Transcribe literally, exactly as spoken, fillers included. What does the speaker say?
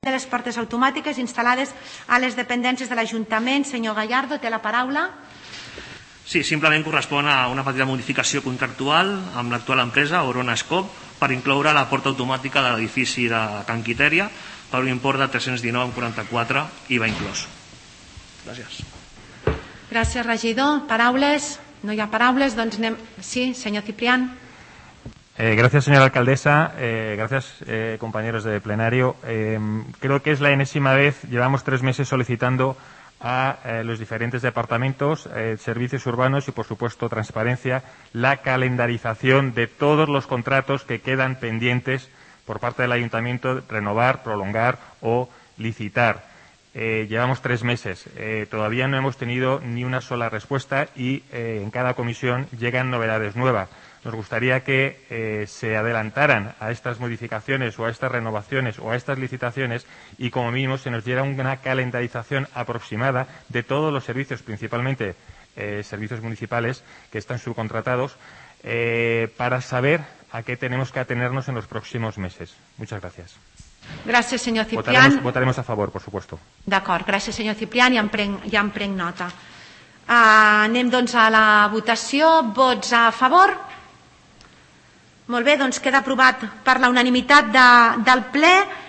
de les portes automàtiques instal·lades a les dependències de l'Ajuntament. Senyor Gallardo, té la paraula. Sí, simplement correspon a una petita modificació contractual amb l'actual empresa, Orona Escop, per incloure la porta automàtica de l'edifici de Can Quitèria per un import de tres-cents dinou coma quaranta-quatre, I V A inclòs. Gràcies. Gràcies, regidor. Paraules? No hi ha paraules, doncs anem... Sí, senyor Ciprián. Eh, gracias, señora alcaldesa. Eh, gracias, eh, compañeros de plenario. Eh, creo que es la enésima vez, llevamos tres meses solicitando a eh, los diferentes departamentos, eh, servicios urbanos y, por supuesto, transparencia, la calendarización de todos los contratos que quedan pendientes por parte del Ayuntamiento, renovar, prolongar o licitar. Eh, llevamos tres meses. Eh, todavía no hemos tenido ni una sola respuesta y eh, en cada comisión llegan novedades nuevas. Nos gustaría que eh, se adelantaran a estas modificaciones o a estas renovaciones o a estas licitaciones y, como mínimo, se nos diera una calendarización aproximada de todos los servicios, principalmente eh, servicios municipales que están subcontratados, eh, para saber a qué tenemos que atenernos en los próximos meses. Muchas gracias. Gràcies, senyor Ciprián. Votaremos, votaremos a favor, por supuesto. D'acord, gràcies, senyor Ciprián, ja en prenc, ja en prenc nota. Uh, anem, doncs, a la votació. Vots a favor? Molt bé, doncs queda aprovat per la unanimitat de, del ple.